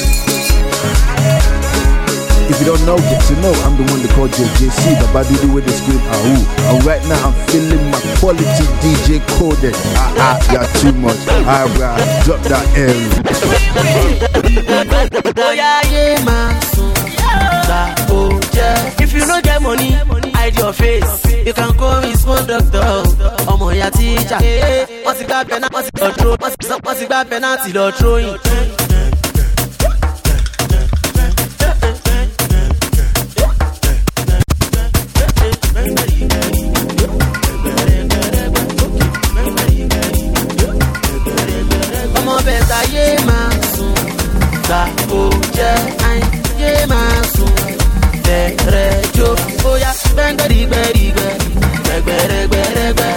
If you don't know, get to know. I'm the one they call JJC, the body do with the scream ahoo. And right now I'm feeling my quality DJ Coded. You're too much. Alright, drop that L. If you don't get money, hide your face. You can call me small doctor. Ọmọ ya teacher. Wọ́n ti gba penalty lọ throwing. Ọmọ bẹ̀ta yé máa sùn. Gbà ó jẹ́ yé máa sùn. Bẹ̀rẹ̀ jó bóyá gbẹ̀ngbẹ̀rìgbẹ̀rìgbẹ̀. Gbẹ̀gbẹ̀rẹ̀gbẹ̀rẹ̀gbẹ̀.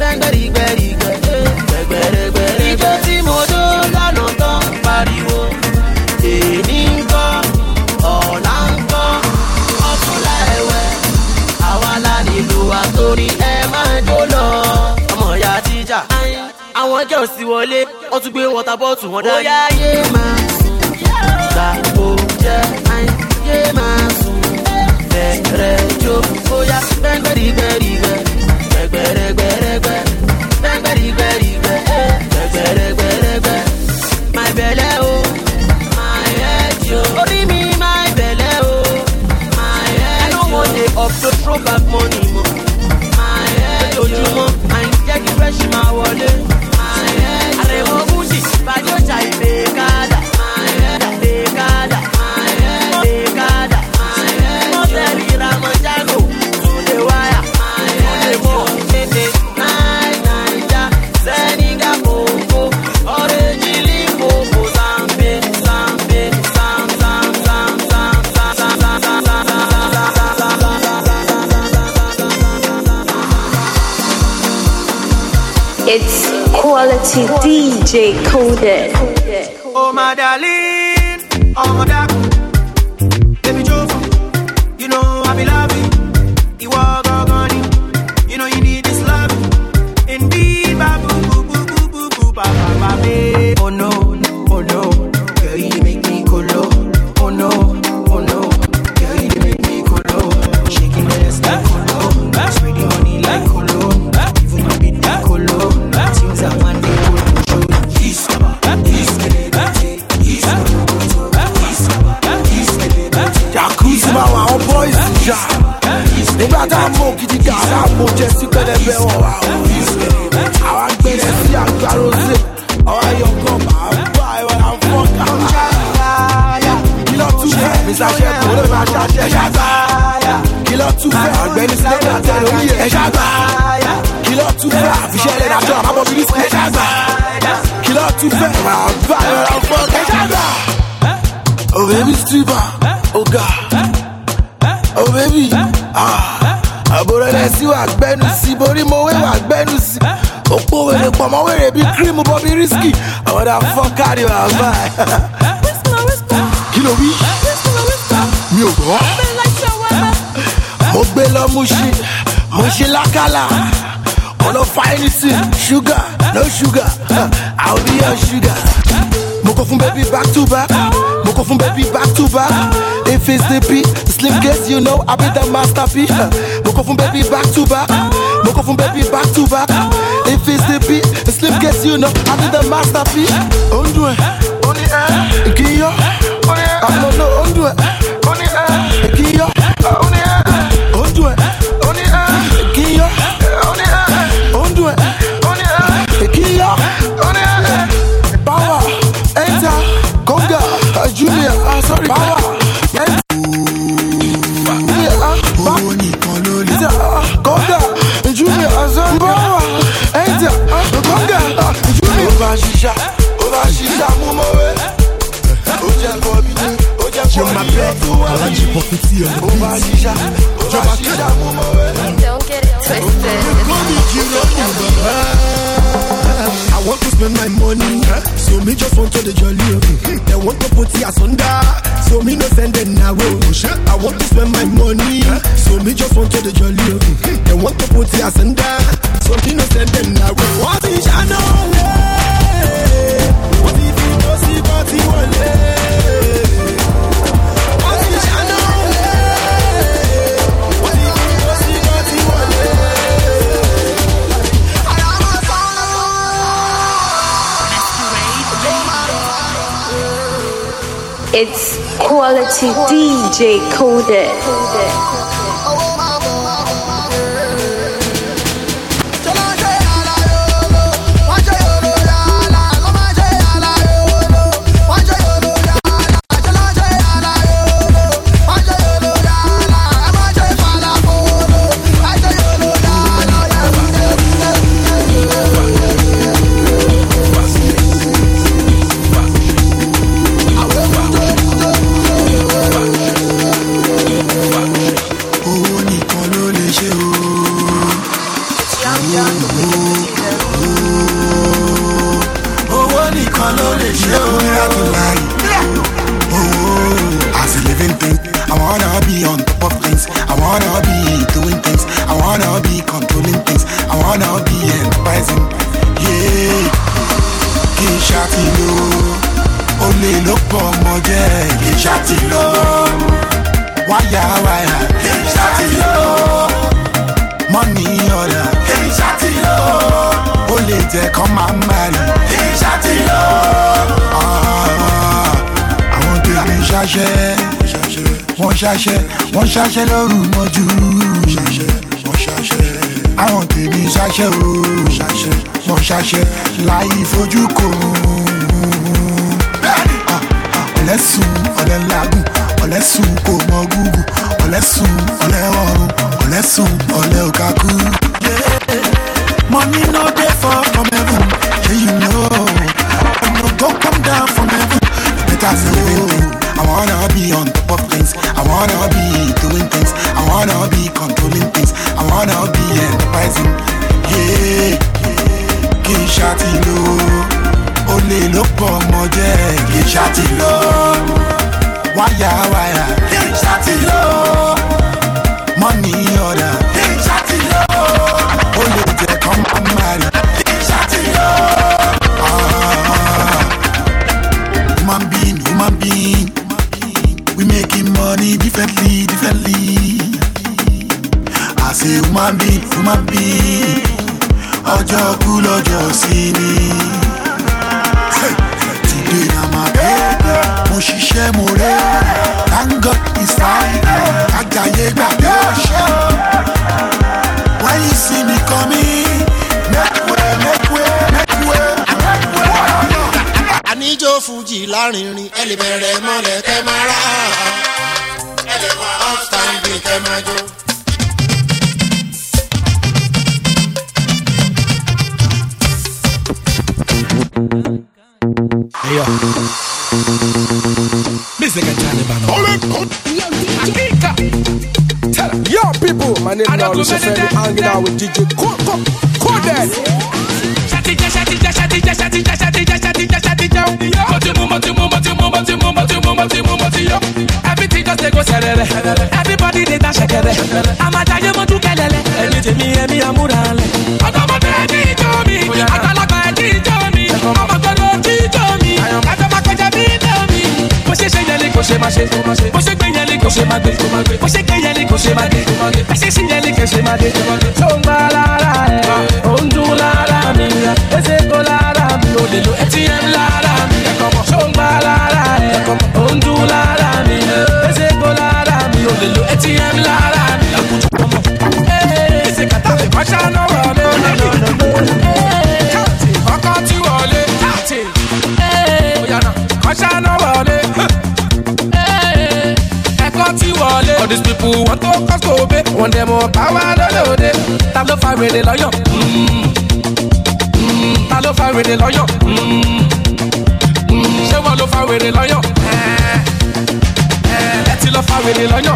Gbẹ̀ngbẹ̀rìgbẹ̀rìgbẹ̀. Gbẹ̀gbẹ̀rẹ̀gbẹ̀rẹ̀gbẹ̀. Ìjọ tí mo dó lánàá tán pariwo. wọ́n tún gbé water bottle wọn dání. Ó yá yé máa sùn, gbà kó jẹ́ àyìn, yé máa sùn, bẹ̀rẹ̀ jó. Ó yá gbẹ́ngbẹ́rìgbẹ́rìgbẹ́, gbẹ́gbẹ́rẹ́gbẹ́rẹ́gbẹ́, gbẹ́ngbẹ́rìgbẹ́rìgbẹ́, gbẹ́gbẹ́rẹ́gbẹ́rẹ́gbẹ́. My belly oh, my head yo. Orí mi my belly oh, my head yo. I don't want it up to throw back money mo. My head yo. Ojúmọ́, àyìn jẹ́ kí fresh máa wọlé. My head yo. Àrẹ̀mọ Bùsì, Bàjọ́ Ṣàì Bèkádà. My head yo. Bèkádà, my head yo. Bèkádà, my head yo. Mọ́tẹ́rì Ramojago, to the wire. My head yo. Tètè, Naija, Senegal, Koko, Orange Limbo, Zambe, Zambe, Zam, Zam, Zam, Zam, Zam, Zam, Zam, Zam, It's quality DJ coded. Oh my darling, oh my darling, baby Joe, you know I be loving. You are gone, you know you need this love. Indeed, babu, boo, boo, boo, boo, boo, ba, ba, ba, babe. Oh no, girl you make me colo. Oh no, girl you make me colo. Shaking the ass like colo, spreading money like colo. Even my beat like colo. Things I want they colo. Jacuzzi ma wa on boys ja. Nígbà tá a mú gidi gàrà mo jẹ sí pẹlẹbẹ wọn wà ó. Àwọn agbẹ́rẹ́ sí àgbàrosé, àwọn ayọ̀kọ̀ máa bá ẹ̀wọ̀n náà fọ́ọ̀kà. Kìlọ̀ tún fẹ́, Mr. Ṣẹ́gun ló máa ṣàṣẹ ṣàgbá. Kìlọ̀ tún fẹ́, ọ̀gbẹ́ni Sinẹ́gbà tẹ̀lé orí ẹ̀ ṣàgbá. Kìlọ̀ tún fẹ́, àfiṣẹ́ ẹ̀rẹ́ àjọ àbábọ̀ bí ní ṣàgbá. Kìlọ̀ tún fẹ́, máa bá ẹ̀wọ̀n náà fọ́ọ̀kà ṣàgbá. Oh baby stripper, oh God, oh baby, àbúrò rẹ̀ sí wà gbẹ́nu sí, borí mo wé wà gbẹ́nu sí. Òpó wèrè pọ̀ mọ́ wèrè bí kírímù Bobby Risky, àwọn ọ̀dà fọ́kàrí wà báyìí. Kí ló wí? Mi ò gbọ́. Mo gbé lọ Mushin, mo ṣe lákàlà. Mo lọ fa anything, sugar, no sugar, I'll be your sugar. Mo go from baby back to back. Mo go from baby back to back. If it's the beat, the slim case, you know I be the masterpiece. Mo go from baby back to back. Mo go from baby back to back. If it's the beat, the slim case, you know I be the masterpiece. Undo it, Giyo. I don't know, undo it, Giyo. Undo it, Giyo. Undo it, Giyo. Power, enter, Conga, Junior, sorry, power, enter. Conga, Junior, sorry, power, enter, Conga, Junior. Over Shisha, Mumoe. Oja Bobby, Oja Bobby, Over Shisha, Mumoe. Don't get it twisted. I want to spend my money, so me just want to the jolly. They want to put us under, so me no send them now. I want to spend my money, so me just want to the jolly. They want to put us under, so me no send them now. What is I know? What if you don't see what you want? What is I know? What if you don't see what you want? It's quality DJ coded. kì í ṣàtìlò olè ló pọ̀ ọmọ jẹ́ kì í ṣàtìlò wáyà kì í ṣàtìlò mọ́nì ọ̀dà kì í ṣàtìlò olè jẹ́ kọ́ máa marry kì í ṣàtìlò àwọn tèmi ṣaṣẹ́ wọ́n ṣaṣẹ́ lóru mọ́jú àwọn tèmi ṣaṣẹ́ wọ́n ṣaṣẹ́ láì fojú kò ọ̀lẹ́sùn ọ̀lẹ́lágùn ọ̀lẹ́sùn kò mọ gúgù ọ̀lẹ́sùn ọ̀lẹ́ọ̀run ọ̀lẹ́sùn ọ̀lẹ́ òkàkú. Money no dey fall from heaven, yeah you know. And no go come down from heaven. Better say, I wanna be on top of things. I wanna be doing things. I wanna be controlling things. I wanna be enterprising. Yeah, kì í ṣàtìlò olè ló pọ̀ ọmọ jẹ́ kì í ṣàtìlò wáyà kì í ṣàtìlò mọ́nì ọ̀dà kì í ṣàtìlò olè jẹ́ kọ́ máa marry kì í ṣàtìlò. Human being, we making money differently. I say human being, ọjọ́ kú lọ́jọ́ sí ni. Today na my day, mo ṣiṣẹ́ mo rẹ̀, thank God it's Friday, àjàyè gbàgbé ọ̀ṣẹ́. When you see me coming, make way. Àníjó fújì lárinrin, ẹ lè bẹ̀rẹ̀ mọ́lẹ̀ kẹ́ máa rà á. Ẹ lè wá outstanding kẹ́ máa jó. Yo. Music and Taliban. Yo, people, my name is Maurice Femi, hanging out with DJ Coded. Everything just go serere. Everybody they dance together. I'm a giant motu kelele. Emi amurale. Otomote DJ me. Atalaka DJ me. Omotono DJ me. Atamakoja DJ me. Bó ṣe ṣe yẹlẹ kò ṣe má ṣe. Bó ṣe gbé yẹlẹ kò ṣe má gbé. Bó ṣe gbé yẹlẹ kò ṣe má gbé. Bó ṣe ṣe yẹlẹ kò ṣe má gbé. Tó ń gbá lára ẹ̀, ó ń dún lára mi. Ẹsẹ̀ kó lára mi. Ó lè lo ATM lára mi. Tó ń gbá lára ẹ̀, ó ń dún lára mi. Ẹsẹ̀ kó lára mi. Ó lè lo ATM lára mi. Ẹsẹ̀ kàtà lè kọ́ṣá náà wọlé. Ọkọ̀ tí wọlé. Kọ́ṣá náà wọlé. All these people want to cause Kobe. Want them more power, loaded. Ta ló fa wèrè lọ́yọ̀. Ta ló fa wèrè lọ́yọ̀. Ṣé wọ́n ló fa wèrè lọ́yọ̀. Ẹ ti lọ fa wèrè lọ́yọ̀.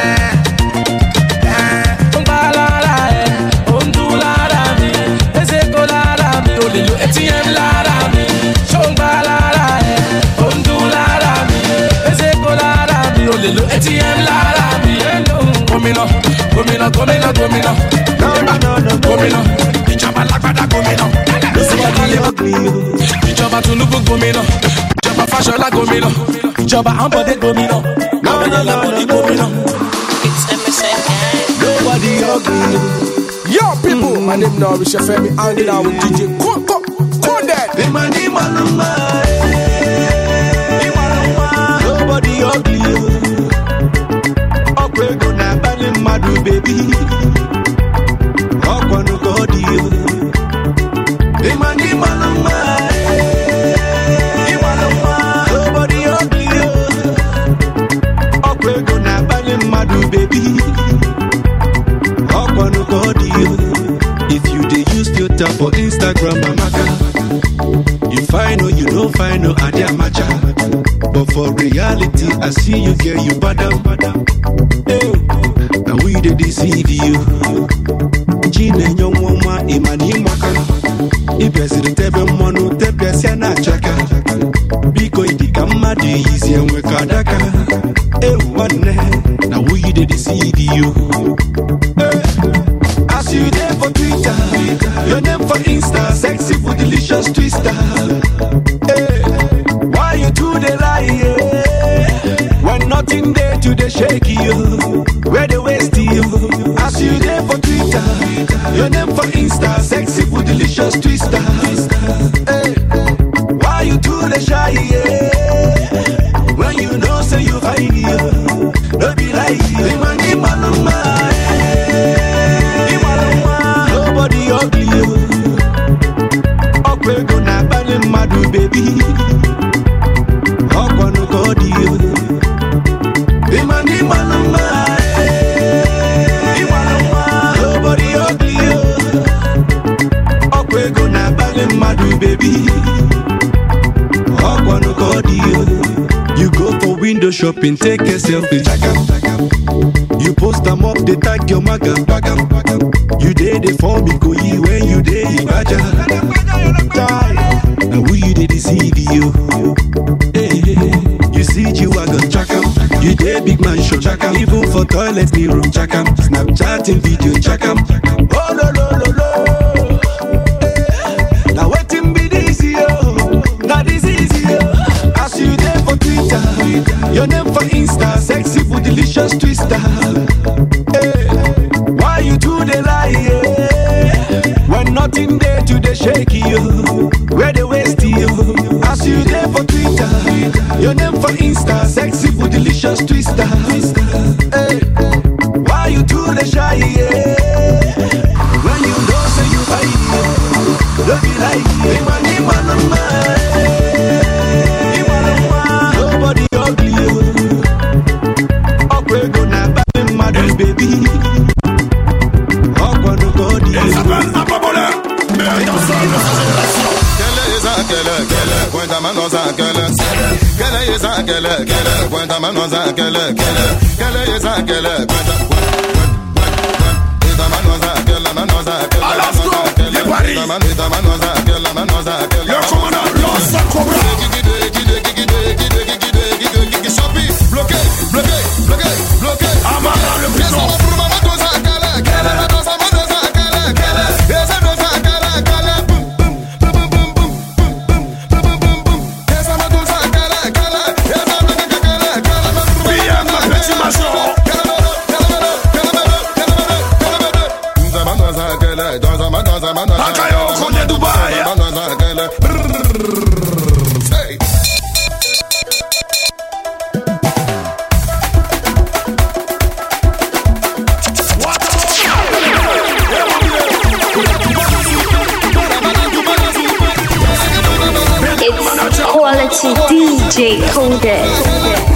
Ó ń gbá lára ẹ̀, ó ń dún lára mi. Ẹsẹ̀ kó lára mi, ó lè lo ATM lára mi. Ṣé ó ń gbá lára ẹ̀, ó ń dún lára mi. Ẹsẹ̀ kó lára mi, ó lè lo ATM lára mi. Gómìnà, ìjọba lágbádá gómìnà, ìjọba Tinubu gómìnà, ìjọba Fáṣọlá gómìnà, ìjọba Ambode gómìnà, gómìnà Lábùdí gómìnà. Nobody ugly. Yo, people, my name is Maurice Femi, hanging out with DJ Coded. Nobody ugly. We're gonna ban madu baby. Rock on the god you. Imani manama. Nobody ugly. We're gonna ban madu baby. Rock on the god you. If you dey use filter for Instagram, mamaka. You find or you don't find no idea matcha. But for reality, I see you girl, you badam. Now we dey deceive you. Gina young woman, imani mwaka. If you see the table mono, tebe siana chaka. Biko idika madi easy and we kadaka. One now we dey deceive you. As you there for Twitter, your name for Insta, sexy for delicious twister. the shaky you, where the waist you. As you there for Twitter, your name for Insta, sexy food delicious twister. Hey, why you do the shy? Yeah? When you know say you fine you, don't be like nobody ugly you. Okwe gonna bang madu baby. Okwa go you. Nobody ugly you. Okwe gonna bang madu baby. Okwa go you. You go for window shopping, take a selfie, you post them up, they tag your maga. You did it for me, go ye when you did it, baja. Now who you did deceive you? Hey, you see you are gonna check 'em. You did big man show check 'em. Even for toilet mirror check 'em. Snapchatting video check 'em. Oh no no no no. Now waiting be this yo, not this easy yo. As you there for Twitter, your name for Insta, sexy food delicious twister. Hey, why you do the lie? Yeah? When nothing there to the shaky you, where the waist you. As you there for Twitter, your name for Insta, sexy food delicious twister. Hey, why you do the shy? Yeah? When you know say you fine, don't be like nobody ugly you. Okwe gonna bang madu baby. Okwa no go di. Cuenta manos a que le cuenta manos a que le Quality DJ Coded.